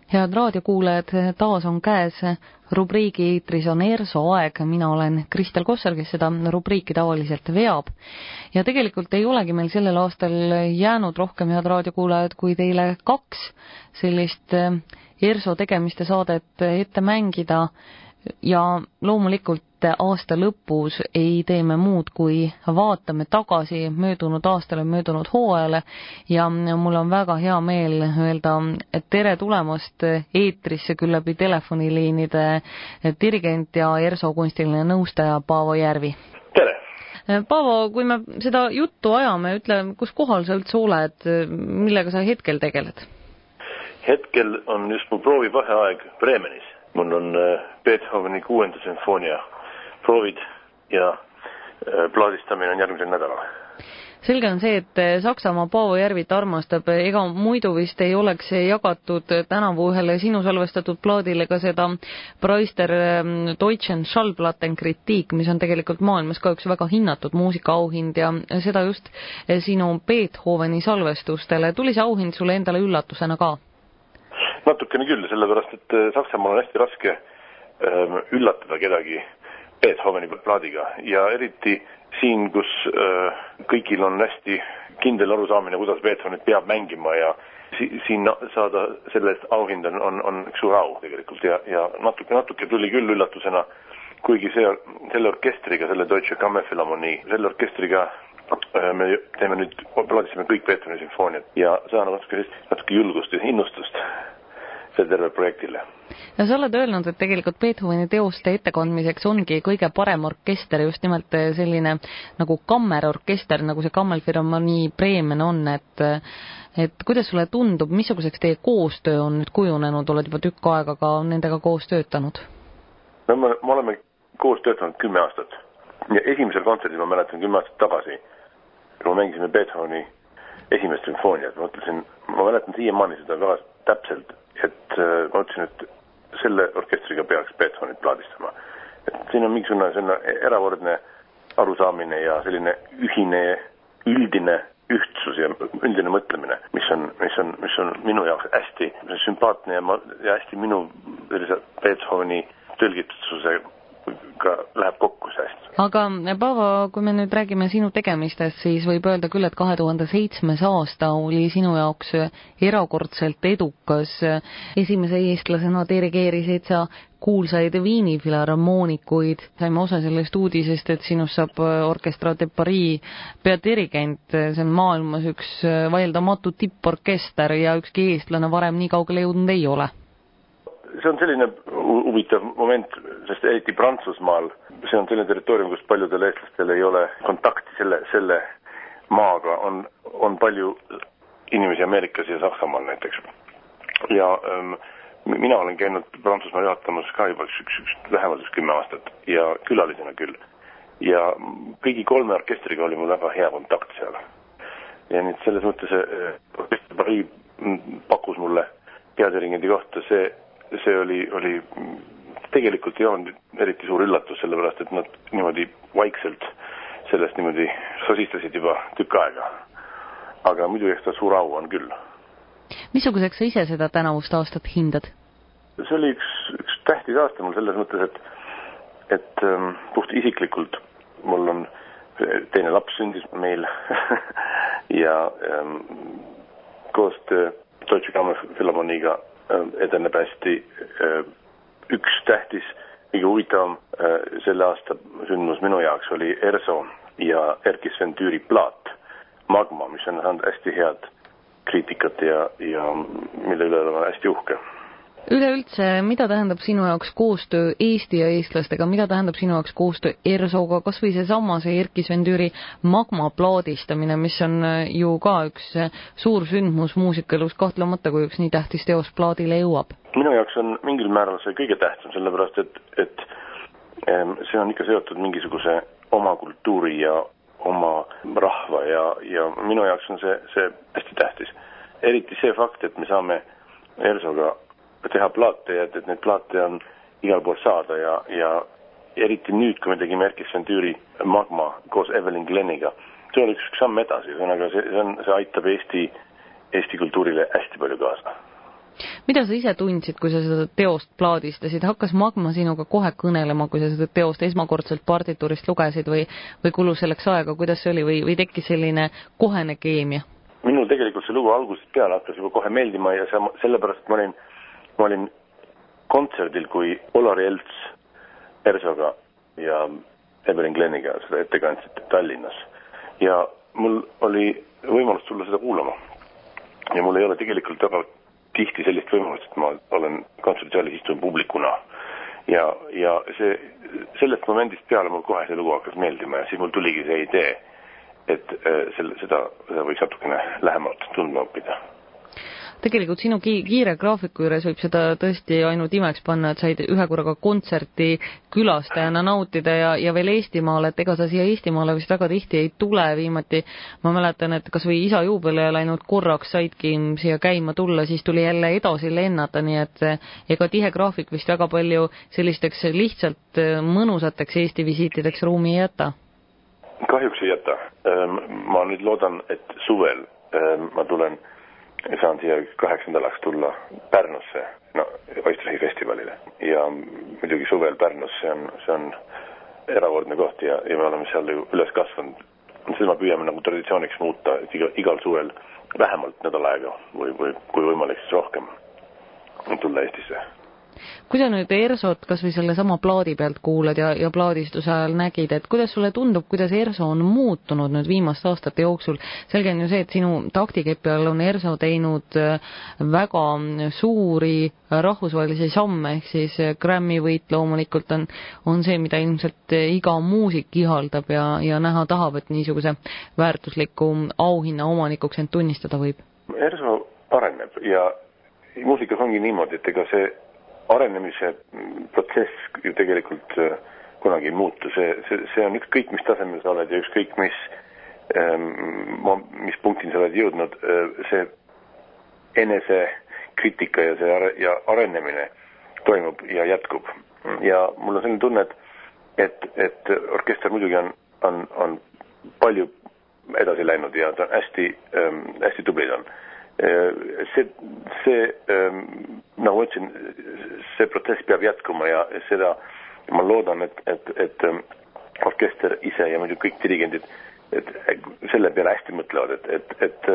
Head raadiokuulajad, taas on käes rubriigi eetris on ERSO aeg. Mina olen Kristel Kossar, kes seda rubriiki tavaliselt veab. Ja tegelikult ei olegi meil sellel aastal jäänud rohkem, head raadiokuulajad, kui teile 2 sellist ERSO tegemiste saadet ette mängida. Ja loomulikult aasta lõpus ei tee me muud, kui vaatame tagasi möödunud aastale, möödunud hooajale ja mul on väga hea meel öelda, et tere tulemast eetrisse küll läbi telefoniliinide dirigent ja ERSO kunstiline nõustaja Paavo Järvi. Tere! Paavo, kui me seda juttu ajame, ütle, kus kohal sa üldse oled, millega sa hetkel tegeled? Hetkel on just mu proovivaheaeg Bremenis. Mul on Beethoveni 6. sümfoonia proovid ja plaadistamine on järgmisel nädalal. Selge on see, et Saksamaa Paavo Järvit armastab. Ega muidu vist ei oleks jagatud tänavu ühele sinu salvestatud plaadile ka seda Preuster Deutschen Schallplattenkritik, mis on tegelikult maailmas ka üks väga hinnatud muusikaauhind ja seda just sinu Beethoveni salvestustele. Tuli see auhind sulle endale üllatusena ka? Natukene küll, sellepärast, et Saksamaal on hästi raske üllatada kedagi Beethoveni plaadiga ja eriti siin, kus kõigil on hästi kindel arusaamine, kuidas Beethovenit peab mängima ja siin saada sellest auhind on üks suur au tegelikult ja natuke tuli küll üllatusena, kuigi selle orkestriga, selle Deutsche Kammerphilharmonie, selle orkestriga me teeme nüüd, plaadisime kõik Beethoveni sümfooniad ja saan natuke julgust ja innustust terve projektile. Ja sa oled öelnud, et tegelikult Beethoveni teoste ettekandmiseks ongi kõige parem orkester, just nimelt selline nagu kammerorkester, nagu see Kammerphilharmonie Bremen on, et kuidas sulle tundub, missuguseks teie koostöö on nüüd kujunenud, oled juba tükk aega ka nendega koos töötanud? Me oleme koos töötanud 10 aastat ja esimesel kontserdil ma mäletan 10 aastat tagasi, kui me mängisime Beethoveni esimest sümfooniat, ma mäletan siiamaani seda väga täpselt, et ma ütlesin, et selle orkestriga peaks Beethovenit plaadistama. Et siin on mingisugune eravordne arusaamine ja selline üldine ühtsus ja üldine mõtlemine, mis on minu jaoks hästi sümpaatne ja hästi minu Beethoveni tõlgitusega läheb kokku see hästi. Aga Paavo, kui me nüüd räägime sinu tegemistest, siis võib öelda küll, et 2007. aasta oli sinu jaoks erakordselt edukas. Esimese eestlasena dirigeerisid sa kuulsaid Viini filharmoonikuid. Saime osa sellest uudisest, et sinust saab Orchestra de Paris peadirigent. See on maailmas üks vaieldamatu tipporkester ja ükski eestlane varem nii kaugele jõudnud ei ole. See on selline huvitav moment, sest eriti Prantsusmaal, see on selline territoorium, kus paljudel eestlastel ei ole kontakti selle maaga, on palju inimesi Ameerikas ja Saksamaal näiteks. Ja mina olen käinud Prantsusmaal juhatamas ka juba vähemalt 10 aastat ja külalisena küll. Ja kõigi 3 orkestriga oli mul väga hea kontakt seal. Ja nüüd selles mõttes Orchestra Paris pakkus mulle peadirigendi kohta, see oli tegelikult ei olnud eriti suur üllatus, sellepärast, et nad niimoodi vaikselt sellest niimoodi sosistasid juba tükk aega. Aga muidu eks ta suur au on küll. Missuguseks sa ise seda tänavust aastat hindad? See oli üks tähtis aasta mul selles mõttes, et puht isiklikult mul on teine laps sündis meil ja koostöö Deutsche Kammerphilharmoniga edeneb hästi. Üks tähtis, kõige huvitavam selle aasta sündmus minu jaoks oli ERSO ja Erkki Sven Tüüri plaat Magma, mis on saanud hästi head kriitikat ja mille üle olen hästi uhke. Üleüldse, mida tähendab sinu jaoks koostöö Eesti ja eestlastega, mida tähendab sinu jaoks koostöö ERSO-ga, kas või see Erkki Sven Tüüri Magma plaadistamine, mis on ju ka üks suur sündmus muusikalus kahtlemata, kui üks nii tähtis teos plaadile jõuab? Minu jaoks on mingil määral see kõige tähtsam, sellepärast, et see on ikka seotud mingisuguse oma kultuuri ja oma rahva ja minu jaoks on see hästi tähtis. Eriti see fakt, et me saame ERSO-ga teha plaate ja et need plaate on igal pool saada ja eriti nüüd, kui me tegime Erkki Sven Tüüri Magma koos Evelyn Gleniga, see oli üks samm edasi, see aitab Eesti kultuurile hästi palju kaasa. Mida sa ise tundsid, kui sa seda teost plaadistasid? Hakkas Magma sinuga kohe kõnelema, kui sa seda teost esmakordselt partiturist lugesid või kulus selleks aega, kuidas see oli või tekkis selline kohene keemia? Minul tegelikult see lugu algusest peale hakkas juba kohe meeldima ja sellepärast ma olin kontserdil, kui Olari Elts Ersoga ja Evelyn Gleniga seda ette kandsid Tallinnas. Ja mul oli võimalus tulla seda kuulama. Ja mul ei ole tegelikult väga tihti sellist võimalust, et ma olen kontserdisaalis istun publikuna. Ja sellest momendist peale mul kohe see lugu hakkas meeldima ja siis mul tuligi see idee, et seda võiks natukene lähemalt tundma õppida. Tegelikult sinu kiire graafiku juures võib seda tõesti ainult imeks panna, et said ühe korraga kontserti külastajana nautida ja veel Eestimaale, et ega sa siia Eestimaale vist väga tihti ei tule. Viimati ma mäletan, et kas või isa juubelile ainult korraks saidki siia käima tulla, siis tuli jälle edasi lennata, nii et ega tihe graafik vist väga palju sellisteks lihtsalt mõnusateks Eesti visiitideks ruumi ei jäta. Kahjuks ei jäta. Ma nüüd loodan, et suvel ma saan siia 8. tulla Pärnusse, Oystersi festivalile. Ja muidugi suvel Pärnus, see on erakordne koht ja me oleme seal üles kasvanud. Seda me püüame nagu traditsiooniks muuta, et igal suvel vähemalt nädal aega või kui võimalik siis rohkem tulla Eestisse. Kui sa nüüd Ersot kas või selle sama plaadi pealt kuulad ja plaadistuse ajal nägid, et kuidas sulle tundub, kuidas Erso on muutunud nüüd viimaste aastate jooksul? Selge on ju see, et sinu taktikepi all on Erso teinud väga suuri rahvusvahelisi samme, ehk siis Grammy võit loomulikult on see, mida ilmselt iga muusik ihaldab ja näha tahab, et niisuguse väärtusliku auhinna omanikuks end tunnistada võib. Erso areneb ja muusikas ongi niimoodi, et ega see arenemise protsess ju tegelikult kunagi ei muutu. See on ükskõik, mis tasemel sa oled ja ükskõik, mis punktin sa oled jõudnud, see enesekriitika ja arenemine toimub ja jätkub. Ja mul on selline tunne, et orkester muidugi on palju edasi läinud ja ta on hästi tublid on. Nagu ütlesin, see protsess peab jätkuma ja seda ma loodan, et orkester ise ja muidu kõik dirigendid selle peale hästi mõtlevad, et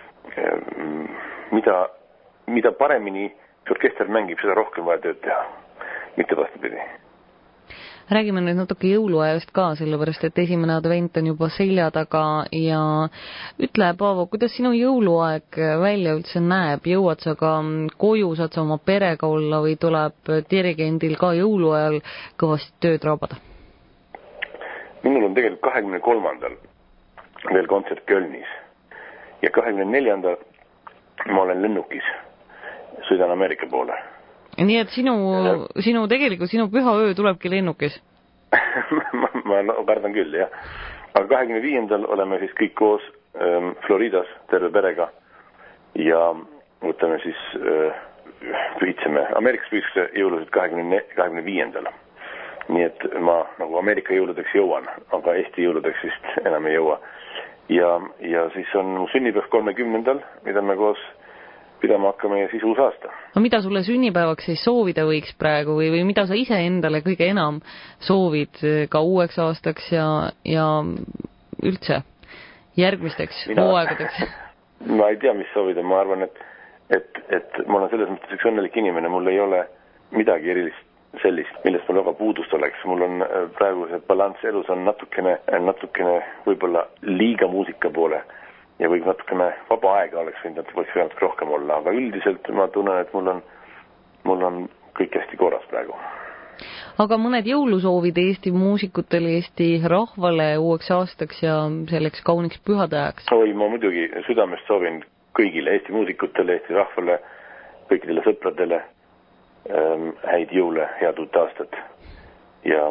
mida paremini orkester mängib, seda rohkem vaja tööd teha, mitte vastupidi. Räägime nüüd natuke jõuluajast ka, sellepärast et esimene advent on juba selja taga ja ütle, Paavo, kuidas sinu jõuluaeg välja üldse näeb? Jõuad sa ka koju, saad sa oma perega olla või tuleb dirigendil ka jõuluajal kõvasti tööd rabada? Minul on tegelikult 23. veel kontsert Kölnis ja 24. ma olen lennukis, sõidan Ameerika poole. Nii et sinu püha öö tulebki lennukis? ma kardan küll, jah. Aga 25. oleme siis kõik koos Floridas terve perega ja võtame siis pühitseme. Ameerikas pühitseme jõulusid 25. Nii et ma nagu Ameerika jõuludeks jõuan, aga Eesti jõuludeks vist enam ei jõua. Ja siis on mu sünnipäev 30. mida me koos pidama hakkame ja siis uus aasta. No mida sulle sünnipäevaks siis soovida võiks praegu või mida sa ise endale kõige enam soovid ka uueks aastaks ja üldse järgmisteks hooaegadeks? Ma ei tea, mis soovida. Ma arvan, et ma olen selles mõttes üks õnnelik inimene. Mul ei ole midagi erilist sellist, millest mul väga puudust oleks. Mul on praegu see balanss elus on natukene võib-olla liiga muusika poole. Ja võib natukene vaba aega oleks võinud rohkem olla, aga üldiselt ma tunnen, et mul on kõik hästi korras praegu. Aga mõned jõulusoovid Eesti muusikutele, Eesti rahvale uueks aastaks ja selleks kauniks pühadeajaks? Oi, ma muidugi südamest soovin kõigile Eesti muusikutele, Eesti rahvale, kõikidele sõpradele häid jõule, head uut aastat. Ja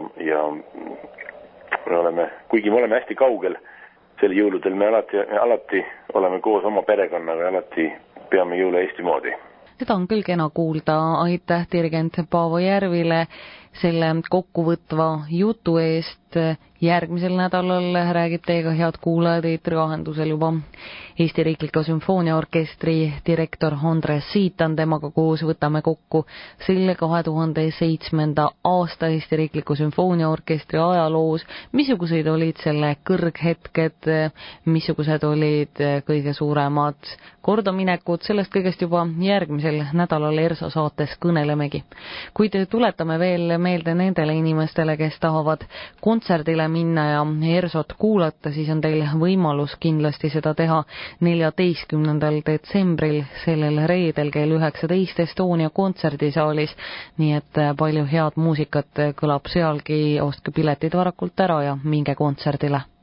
kuigi me oleme hästi kaugel, selle jõuludel me alati oleme koos oma perekonnaga, alati peame jõule Eesti moodi. Seda on küll kena kuulda. Aitäh dirigent Paavo Järvile selle kokkuvõtva jutu eest. Järgmisel nädalal räägib teiega, head kuulajad, eetri vahendusel juba Eesti Riikliku Sümfooniaorkestri direktor Andres Siitan. Temaga koos võtame kokku selle 2007. aasta Eesti Riikliku Sümfooniaorkestri ajaloos, missugused olid selle kõrghetked, missugused olid kõige suuremad kordaminekud, sellest kõigest juba järgmisel nädalal ERSO saates kõnelemegi. Kuid tuletame veel meelde nendele inimestele, kes tahavad kontserdile minna ja ERSOt kuulata, siis on teil võimalus kindlasti seda teha 14. detsembril, sellel reedel kell 19 Estonia kontserdisaalis, nii et palju head muusikat kõlab sealgi, ostke piletid varakult ära ja minge kontserdile.